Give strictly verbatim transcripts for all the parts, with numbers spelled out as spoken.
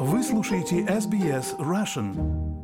Вы слушаете эс би эс Russian.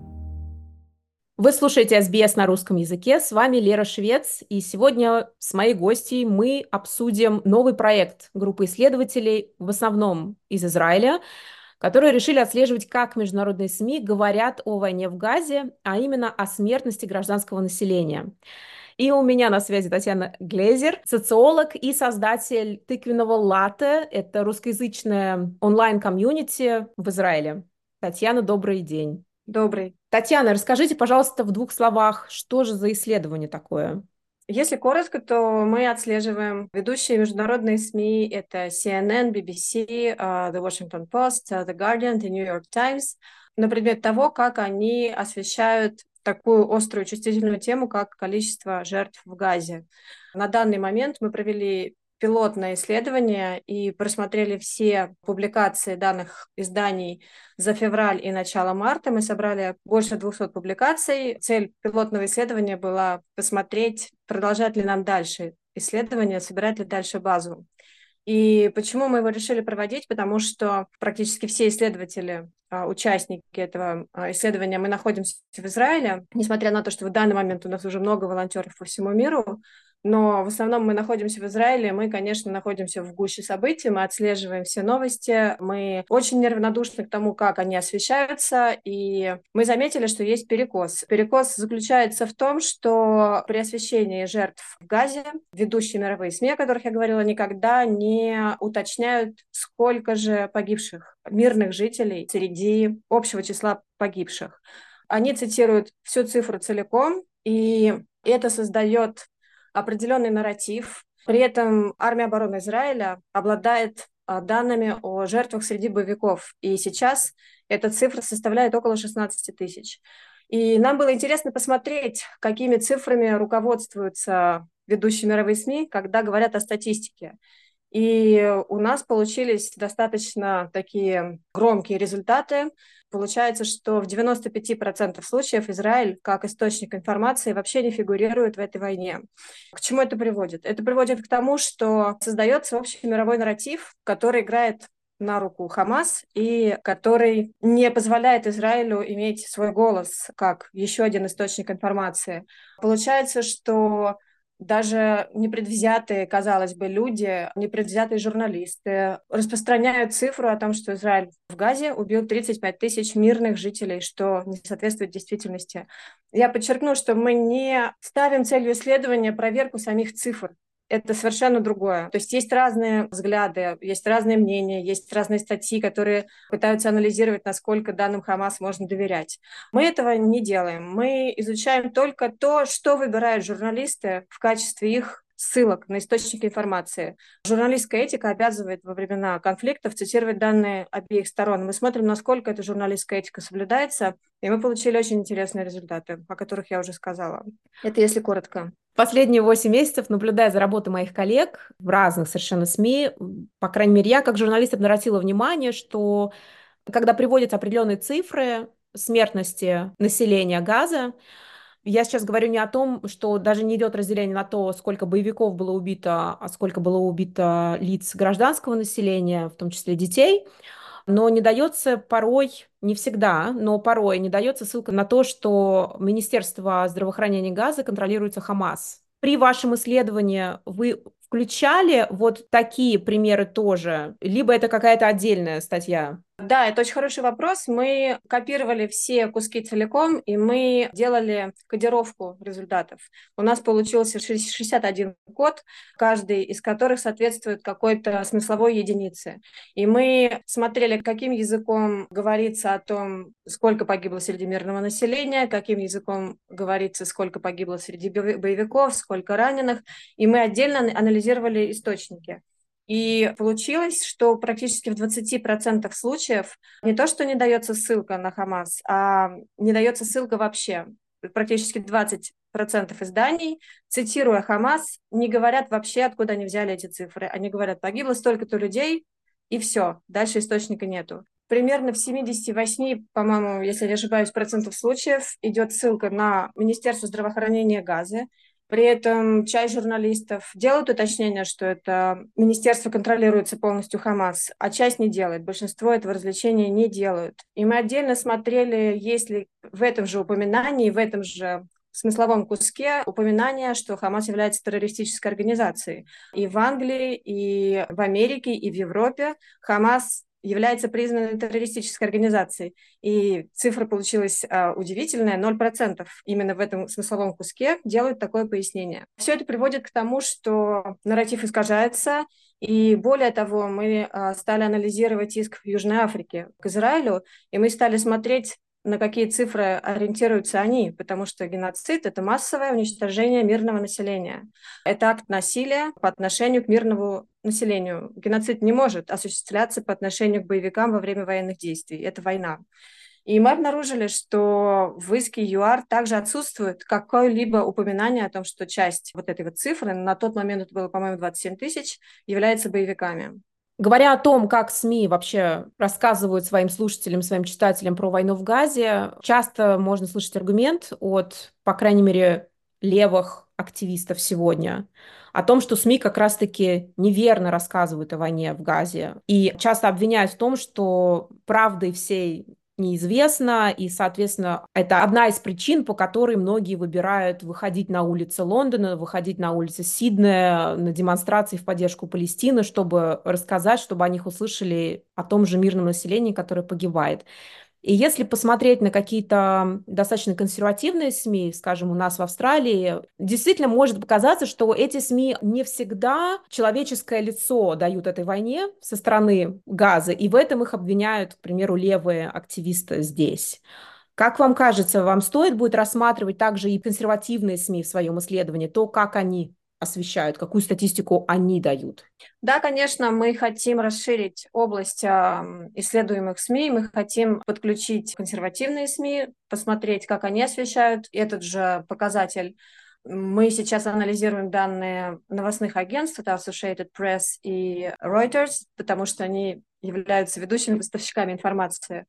Вы слушаете эс би эс на русском языке. С вами Лера Швец. И сегодня с моей гостьей мы обсудим новый проект группы исследователей, в основном из Израиля, которые решили отслеживать, как международные СМИ говорят о войне в Газе, а именно о смертности гражданского населения. И у меня на связи Татьяна Глезер, социолог и создатель тыквенного латте. Это русскоязычное онлайн-комьюнити в Израиле. Татьяна, добрый день. Добрый. Татьяна, расскажите, пожалуйста, в двух словах, что же за исследование такое? Если коротко, то мы отслеживаем ведущие международные СМИ. Это си эн эн, би би си, uh, The Washington Post, uh, The Guardian, The New York Times, на предмет того, как они освещают такую острую, чувствительную тему, как количество жертв в Газе. На данный момент мы провели пилотное исследование и просмотрели все публикации данных изданий за февраль и начало марта. Мы собрали больше двухсот публикаций. Цель пилотного исследования была посмотреть, продолжать ли нам дальше исследование, собирать ли дальше базу. И почему мы его решили проводить? Потому что практически все исследователи, участники этого исследования, мы находимся в Израиле, несмотря на то, что в данный момент у нас уже много волонтеров по всему миру, но в основном мы находимся в Израиле, мы, конечно, находимся в гуще событий, мы отслеживаем все новости, мы очень неравнодушны к тому, как они освещаются, и мы заметили, что есть перекос. Перекос заключается в том, что при освещении жертв в Газе ведущие мировые СМИ, о которых я говорила, никогда не уточняют, сколько же погибших мирных жителей среди общего числа погибших. Они цитируют всю цифру целиком, и это создает определенный нарратив. При этом армия обороны Израиля обладает данными о жертвах среди боевиков. И сейчас эта цифра составляет около шестнадцати тысяч. И нам было интересно посмотреть, какими цифрами руководствуются ведущие мировые СМИ, когда говорят о статистике. И у нас получились достаточно такие громкие результаты. Получается, что в девяноста пяти процентах случаев Израиль как источник информации вообще не фигурирует в этой войне. К чему это приводит? Это приводит к тому, что создается общий мировой нарратив, который играет на руку Хамас и который не позволяет Израилю иметь свой голос как еще один источник информации. Получается, что даже непредвзятые, казалось бы, люди, непредвзятые журналисты распространяют цифру о том, что Израиль в Газе убил тридцать пять тысяч мирных жителей, что не соответствует действительности. Я подчеркну, что мы не ставим целью исследования проверку самих цифр. Это совершенно другое. То есть есть разные взгляды, есть разные мнения, есть разные статьи, которые пытаются анализировать, насколько данным Хамас можно доверять. Мы этого не делаем. Мы изучаем только то, что выбирают журналисты в качестве их ссылок на источники информации. Журналистская этика обязывает во времена конфликтов цитировать данные обеих сторон. Мы смотрим, насколько эта журналистская этика соблюдается, и мы получили очень интересные результаты, о которых я уже сказала. Это если коротко. Последние восемь месяцев, наблюдая за работой моих коллег в разных совершенно СМИ, по крайней мере, я как журналист обратила внимание, что когда приводятся определенные цифры смертности населения Газа, я сейчас говорю не о том, что даже не идет разделение на то, сколько боевиков было убито, а сколько было убито лиц гражданского населения, в том числе детей, но не дается порой, не всегда, но порой не дается ссылка на то, что Министерство здравоохранения Газа контролируется Хамас. При вашем исследовании вы включали вот такие примеры тоже, либо это какая-то отдельная статья? Да, это очень хороший вопрос. Мы копировали все куски целиком, и мы делали кодировку результатов. У нас получился шестьдесят один код, каждый из которых соответствует какой-то смысловой единице. И мы смотрели, каким языком говорится о том, сколько погибло среди мирного населения, каким языком говорится, сколько погибло среди боевиков, сколько раненых. И мы отдельно анализировали источники. И получилось, что практически в двадцати процентах случаев не то, что не дается ссылка на Хамас, а не дается ссылка вообще. Практически двадцать процентов изданий, цитируя Хамас, не говорят вообще, откуда они взяли эти цифры. Они говорят, погибло столько-то людей, и все, дальше источника нету. Примерно в семидесяти восьми, по-моему, если я не ошибаюсь, процентов случаев идет ссылка на Министерство здравоохранения Газы. При этом часть журналистов делают уточнение, что это министерство контролируется полностью Хамас, а часть не делает. Большинство этого развлечения не делают. И мы отдельно смотрели, есть ли в этом же упоминании, в этом же смысловом куске упоминание, что Хамас является террористической организацией. И в Англии, и в Америке, и в Европе Хамас является признанной террористической организацией. И цифра получилась а, удивительная, ноль процентов. Именно в этом смысловом куске делают такое пояснение. Все это приводит к тому, что нарратив искажается, и более того, мы а, стали анализировать иск в Южной Африке к Израилю, и мы стали смотреть, на какие цифры ориентируются они, потому что геноцид – это массовое уничтожение мирного населения. Это акт насилия по отношению к мирному населению. Геноцид не может осуществляться по отношению к боевикам во время военных действий. Это война. И мы обнаружили, что в иске ЮАР также отсутствует какое-либо упоминание о том, что часть вот этой вот цифры, на тот момент это было, по-моему, двадцать семь тысяч, является боевиками. Говоря о том, как СМИ вообще рассказывают своим слушателям, своим читателям про войну в Газе, часто можно слышать аргумент от, по крайней мере, левых активистов сегодня о том, что СМИ как раз-таки неверно рассказывают о войне в Газе и часто обвиняют в том, что правды всей неизвестно, и, соответственно, это одна из причин, по которой многие выбирают выходить на улицы Лондона, выходить на улицы Сиднея, на демонстрации в поддержку Палестины, чтобы рассказать, чтобы о них услышали, о том же мирном населении, которое погибает. И если посмотреть на какие-то достаточно консервативные СМИ, скажем, у нас в Австралии, действительно может показаться, что эти СМИ не всегда человеческое лицо дают этой войне со стороны Газы, и в этом их обвиняют, к примеру, левые активисты здесь. Как вам кажется, вам стоит будет рассматривать также и консервативные СМИ в своем исследовании, то, как они освещают, какую статистику они дают? Да, конечно, мы хотим расширить область а, исследуемых СМИ, мы хотим подключить консервативные СМИ, посмотреть, как они освещают этот же показатель. Мы сейчас анализируем данные новостных агентств, это Associated Press и Reuters, потому что они являются ведущими поставщиками информации.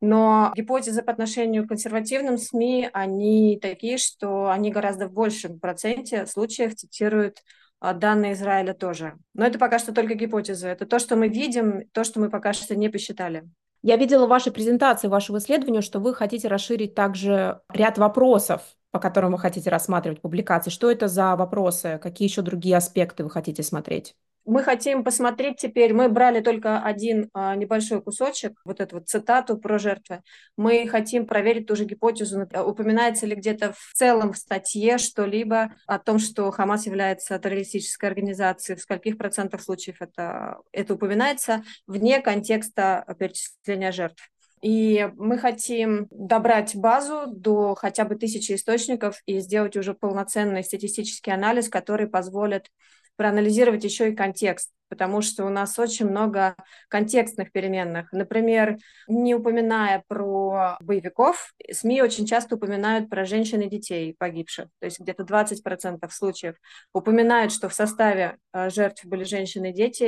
Но гипотезы по отношению к консервативным СМИ, они такие, что они гораздо в большем проценте случаев цитируют данные Израиля тоже. Но это пока что только гипотезы. Это то, что мы видим, то, что мы пока что не посчитали. Я видела в вашей презентации, вашего исследования, что вы хотите расширить также ряд вопросов, по которым вы хотите рассматривать публикации. Что это за вопросы? Какие еще другие аспекты вы хотите смотреть? Мы хотим посмотреть теперь, мы брали только один а, небольшой кусочек, вот эту вот цитату про жертвы. Мы хотим проверить ту же гипотезу, упоминается ли где-то в целом в статье что-либо о том, что Хамас является террористической организацией, в скольких процентах случаев это, это упоминается вне контекста перечисления жертв. И мы хотим добрать базу до хотя бы тысячи источников и сделать уже полноценный статистический анализ, который позволит проанализировать еще и контекст, потому что у нас очень много контекстных переменных. Например, не упоминая про боевиков, СМИ очень часто упоминают про женщин и детей погибших, то есть где-то двадцать процентов случаев упоминают, что в составе жертв были женщины и дети,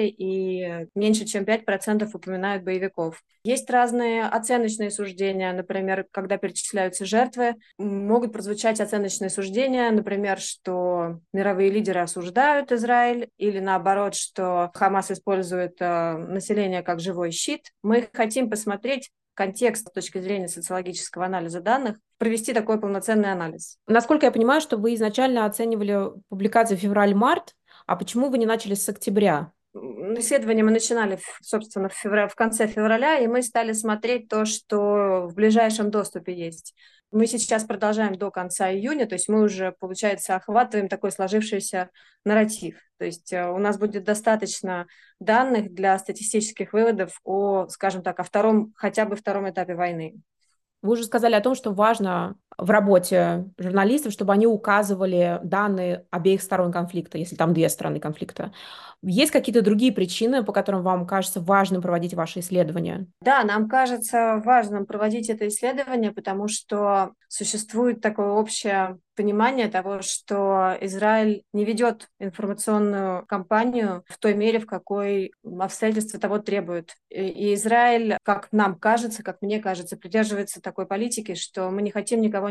и меньше чем пять процентов упоминают боевиков. Есть разные оценочные суждения, например, когда перечисляются жертвы, могут прозвучать оценочные суждения, например, что мировые лидеры осуждают Израиль, или наоборот, что Хамас использует э, население как живой щит. Мы хотим посмотреть контекст с точки зрения социологического анализа данных, провести такой полноценный анализ. Насколько я понимаю, что вы изначально оценивали публикации февраль-март, а почему вы не начали с октября? Исследование мы начинали, собственно, в, феврале, в конце февраля, и мы стали смотреть то, что в ближайшем доступе есть. Мы сейчас продолжаем до конца июня, то есть мы уже, получается, охватываем такой сложившийся нарратив. То есть у нас будет достаточно данных для статистических выводов о, скажем так, о втором, хотя бы втором этапе войны. Вы уже сказали о том, что важно в работе журналистов, чтобы они указывали данные обеих сторон конфликта, если там две стороны конфликта. Есть какие-то другие причины, по которым вам кажется важным проводить ваши исследования? Да, нам кажется важным проводить это исследование, потому что существует такое общее понимание того, что Израиль не ведет информационную кампанию в той мере, в какой обстоятельства того требуют. И Израиль, как нам кажется, как мне кажется, придерживается такой политики, что мы не хотим никого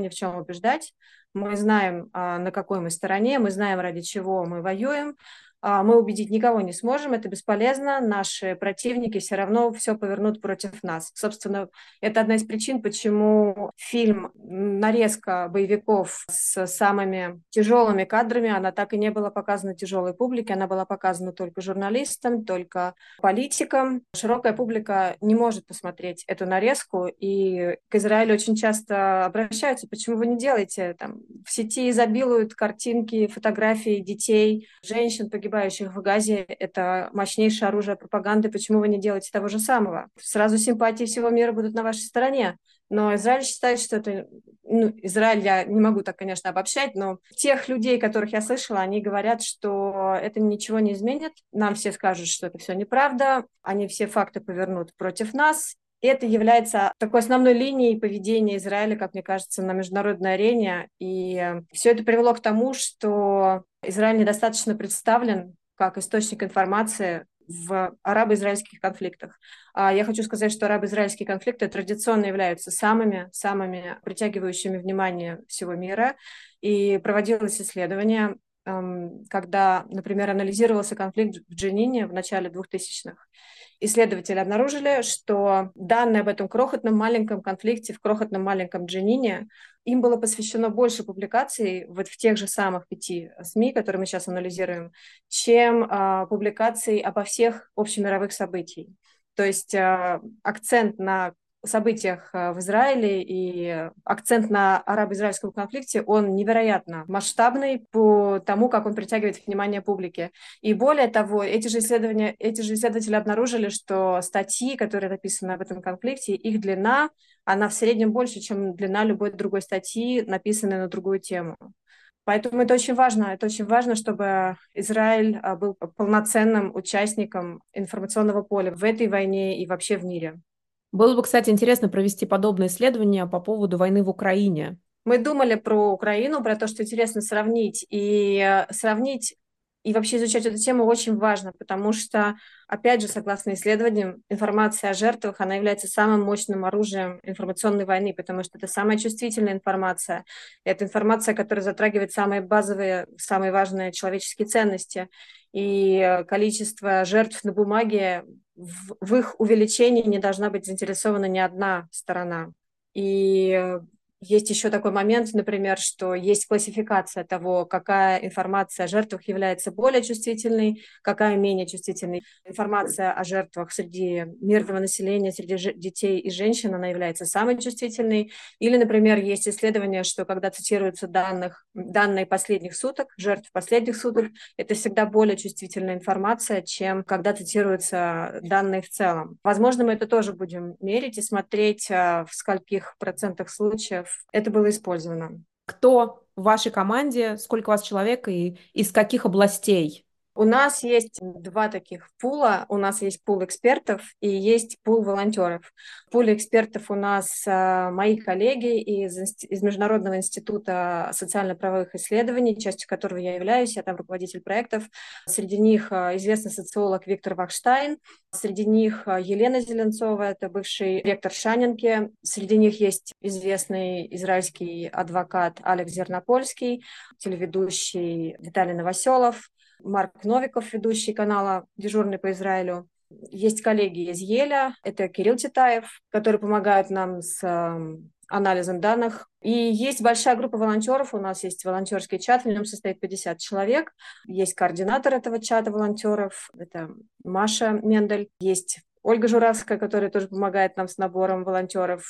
ни в чем убеждать. Мы знаем, на какой мы стороне, мы знаем, ради чего мы воюем. Мы убедить никого не сможем, это бесполезно, наши противники все равно все повернут против нас. Собственно, это одна из причин, почему фильм «Нарезка боевиков» с самыми тяжелыми кадрами, она так и не была показана тяжелой публике, она была показана только журналистам, только политикам. Широкая публика не может посмотреть эту нарезку, и к Израилю очень часто обращаются, почему вы не делаете, там, в сети изобилуют картинки, фотографии детей, женщин, погибающих в Газе, это мощнейшее оружие пропаганды, почему вы не делаете того же самого? Сразу симпатии всего мира будут на вашей стороне. Но Израиль считает, что это... Ну, Израиль, я не могу так, конечно, обобщать, но тех людей, которых я слышала, они говорят, что это ничего не изменит. Нам все скажут, что это все неправда, они все факты повернут против нас. И это является такой основной линией поведения Израиля, как мне кажется, на международной арене. И все это привело к тому, что Израиль недостаточно представлен как источник информации в арабо-израильских конфликтах. Я хочу сказать, что арабо-израильские конфликты традиционно являются самыми, самыми притягивающими внимание всего мира. И проводилось исследование, когда, например, анализировался конфликт в Дженине в начале двухтысячных. Исследователи обнаружили, что данные об этом крохотном маленьком конфликте в крохотном маленьком Дженине, им было посвящено больше публикаций вот в тех же самых пяти СМИ, которые мы сейчас анализируем, чем а, публикаций обо всех общемировых событиях. То есть а, акцент на событиях в Израиле и акцент на арабо-израильском конфликте, он невероятно масштабный по тому, как он притягивает внимание публики. И более того, эти же исследования, эти же исследователи обнаружили, что статьи, которые написаны об этом конфликте, их длина, она в среднем больше, чем длина любой другой статьи, написанной на другую тему. Поэтому это очень важно. Это очень важно, чтобы Израиль был полноценным участником информационного поля в этой войне и вообще в мире. Было бы, кстати, интересно провести подобное исследование по поводу войны в Украине. Мы думали про Украину, про то, что интересно сравнить. И сравнить и вообще изучать эту тему очень важно, потому что, опять же, согласно исследованиям, информация о жертвах, она является самым мощным оружием информационной войны, потому что это самая чувствительная информация. Это информация, которая затрагивает самые базовые, самые важные человеческие ценности. И количество жертв на бумаге, в, в их увеличении не должна быть заинтересована ни одна сторона. И есть еще такой момент, например, что есть классификация того, какая информация о жертвах является более чувствительной, какая менее чувствительной. Информация о жертвах среди мирного населения, среди детей и женщин, она является самой чувствительной. Или, например, есть исследование, что когда цитируются данных, данные последних суток, жертв последних суток, это всегда более чувствительная информация, чем когда цитируются данные в целом. Возможно, мы это тоже будем мерить и смотреть, в скольких процентах случаев это было использовано. Кто в вашей команде, сколько у вас человек и из каких областей? У нас есть два таких пула. У нас есть пул экспертов и есть пул волонтеров. В пуле экспертов у нас а, мои коллеги из, из Международного института социально-правовых исследований, частью которого я являюсь, я там руководитель проектов. Среди них а, известный социолог Виктор Вахштайн, среди них а, Елена Зеленцова, это бывший ректор Шанинки. Среди них есть известный израильский адвокат Алекс Зернопольский, телеведущий Виталий Новоселов, Марк Новиков, ведущий канала «Дежурный по Израилю». Есть коллеги из Еля, это Кирилл Титаев, которые помогают нам с э, анализом данных. И есть большая группа волонтеров, у нас есть волонтерский чат, в нем состоит пятьдесят человек. Есть координатор этого чата волонтеров, это Маша Мендель. Есть Ольга Журавская, которая тоже помогает нам с набором волонтеров.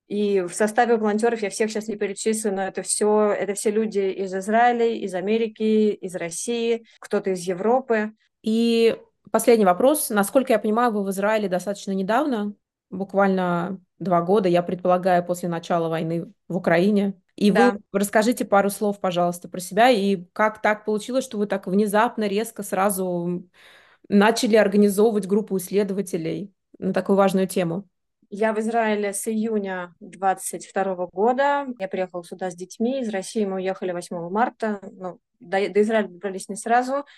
И в составе волонтеров я всех сейчас не перечислю, но это все, это все люди из Израиля, из Америки, из России, кто-то из Европы. И последний вопрос. Насколько я понимаю, вы в Израиле достаточно недавно, буквально два года, я предполагаю, после начала войны в Украине. И да. Вы расскажите пару слов, пожалуйста, про себя, и как так получилось, что вы так внезапно, резко сразу начали организовывать группу исследователей на такую важную тему. Я в Израиле с июня двадцать второго года. Я приехала сюда с детьми. Из России мы уехали восьмого марта. Ну, до, до Израиля добрались не сразу.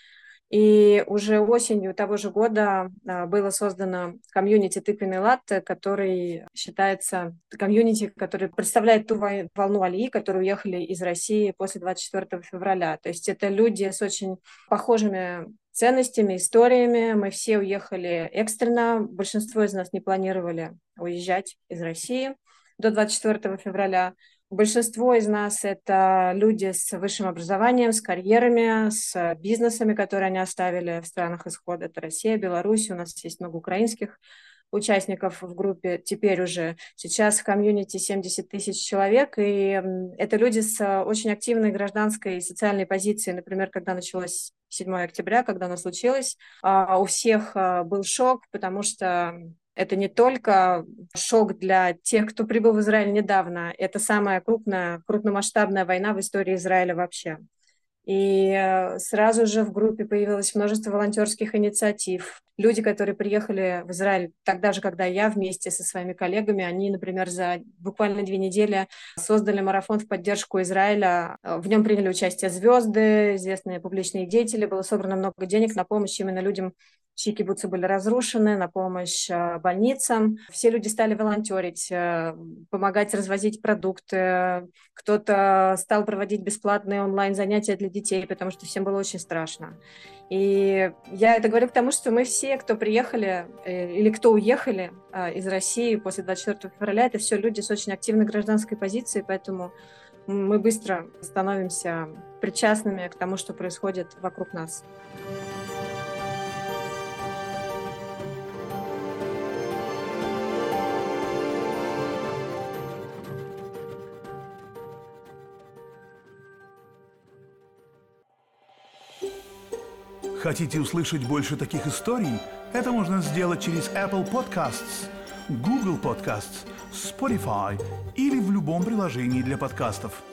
И уже осенью того же года было создано комьюнити «Тыквенный латте», который считается комьюнити, который представляет ту волну алии, которые уехали из России после двадцать четвёртого февраля. То есть это люди с очень похожими ценностями, историями. Мы все уехали экстренно. Большинство из нас не планировали уезжать из России до двадцать четвёртого февраля. Большинство из нас – это люди с высшим образованием, с карьерами, с бизнесами, которые они оставили в странах исхода. Это Россия, Беларусь. У нас есть много украинских участников в группе. Теперь уже сейчас в комьюнити семьдесят тысяч человек. И это люди с очень активной гражданской и социальной позицией. Например, когда началось седьмого октября, когда оно случилось, у всех был шок, потому что это не только шок для тех, кто прибыл в Израиль недавно, это самая крупная, крупномасштабная война в истории Израиля вообще. И сразу же в группе появилось множество волонтерских инициатив. Люди, которые приехали в Израиль тогда же, когда я, вместе со своими коллегами, они, например, за буквально две недели создали марафон в поддержку Израиля. В нем приняли участие звезды, известные публичные деятели. Было собрано много денег на помощь именно людям, чьи кибуцы были разрушены, на помощь больницам. Все люди стали волонтерить, помогать развозить продукты. Кто-то стал проводить бесплатные онлайн-занятия для детей, потому что всем было очень страшно. И я это говорю к тому, что мы все, кто приехали или кто уехали из России после двадцать четвёртого февраля, это все люди с очень активной гражданской позицией, поэтому мы быстро становимся причастными к тому, что происходит вокруг нас. Хотите услышать больше таких историй? Это можно сделать через Apple Podcasts, Google Podcasts, Spotify или в любом приложении для подкастов.